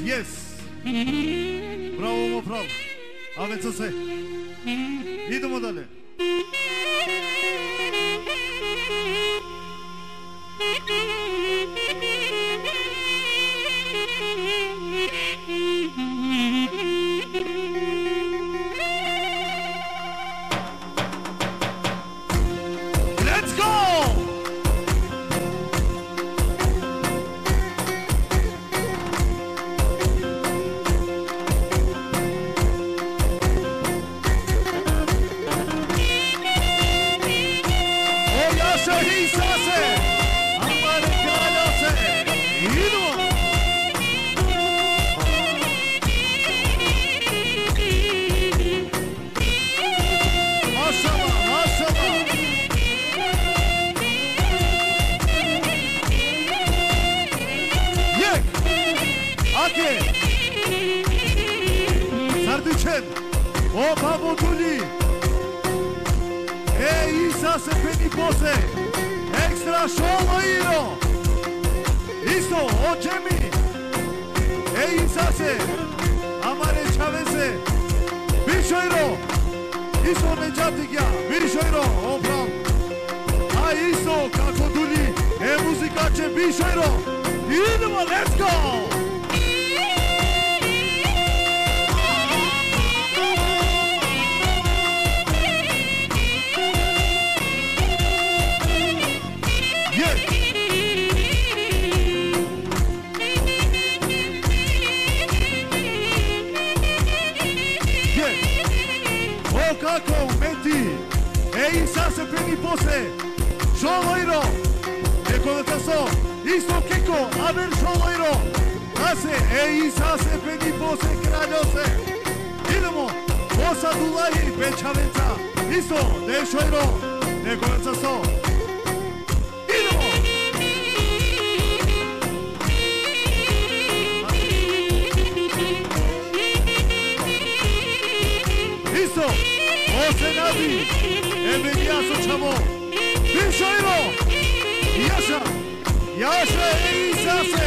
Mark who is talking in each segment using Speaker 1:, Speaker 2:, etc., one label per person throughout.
Speaker 1: Yes. Bravo, bravo. Aveți se. Idemo dalje. Let's go! O babotuli, Isa se peni pose, extra šolo iro, isto o džemi, Isa se, amare čavese, bišojro, isto ne džatigja, bišojro, oprav, a isto kako duli, muzika će bišojro, idemo, let's go! Kako meti, Isa se peni pose, šoloiro, eko da so, isto keko, aver šoloiro, da se, Isa se peni pose, kraljo se, idemo, posa dulahi, pečavenca, isto, dešojro, eko da so, idemo! Isto! Osenadi, Emiliaso Chamo, Bishoiro, Yasha, Isa se.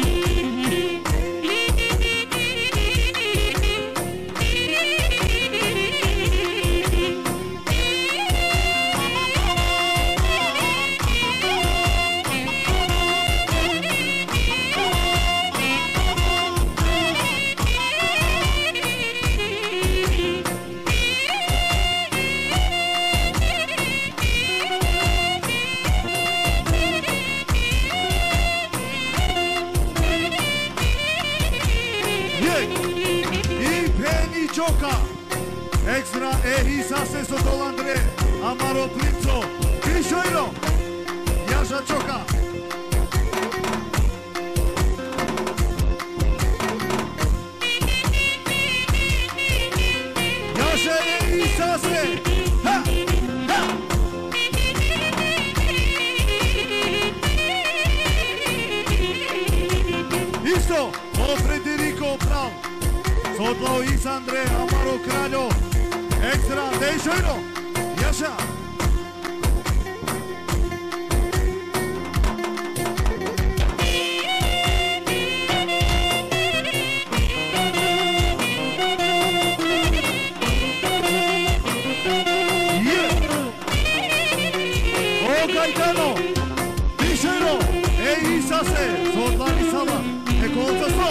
Speaker 1: Extra Isa se sotol Andre, Amaro Plinco, Bishoiro, Jasha Choka. Jasha Isa se, ha, ha. Isto, o Federico Prav, sotlo Isa Andre, Amaro Kraljo. Extra, deixoiro, Yasha. O Caetano, deixoiro, Isa se, sotlani sala, kontaso.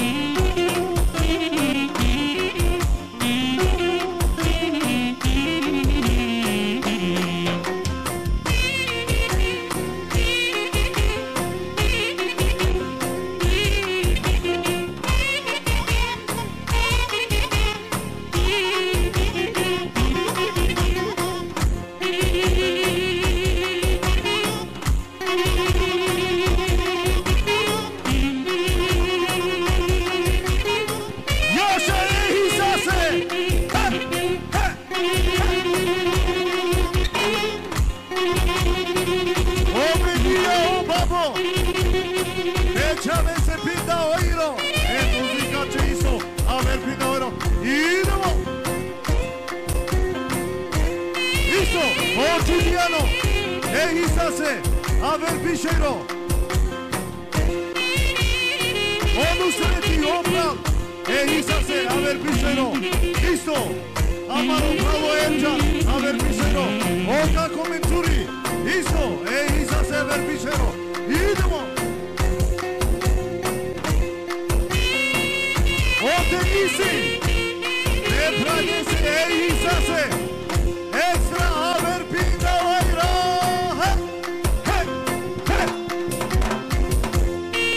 Speaker 1: Giuliano e Isase, a ver Pichero. O odusreti oprav. Isase, a ver pisano. Isto. Amaro pravo Emđa, a ver pisano. O kako mi curi. Isto. Isase, a ver pisano. Idemo. Ovdje nisi. Ne pravi se, Isase.